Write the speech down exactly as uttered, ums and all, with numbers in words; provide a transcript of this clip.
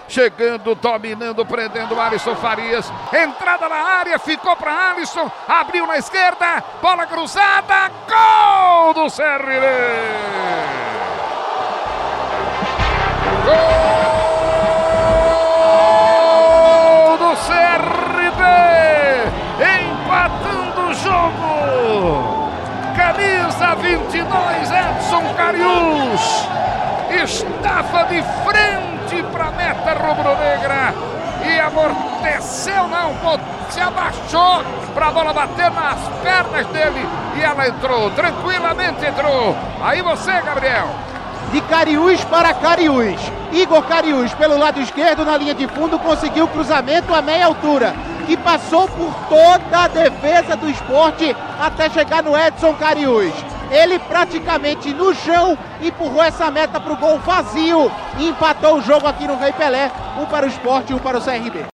chegando, dominando, prendendo Alisson Farias. Entrada na área, ficou para Alisson, abriu na esquerda, bola cruzada, gol do C R B! Gol do C R B! Empatando o jogo! Camisa vinte e dois, Edson Cariús estava de frente para a meta rubro-negra e amorteceu, não, se abaixou para a bola bater nas pernas dele e ela entrou, tranquilamente entrou. Aí você, Gabriel. De Cariús para Cariús. Igor Cariús, pelo lado esquerdo, na linha de fundo, conseguiu o cruzamento a meia altura, que passou por toda a defesa do Sport até chegar no Edson Cariús. Ele praticamente no chão empurrou essa meta para o gol vazio e empatou o jogo aqui no Rei Pelé, um para o Sport e um para o C R B.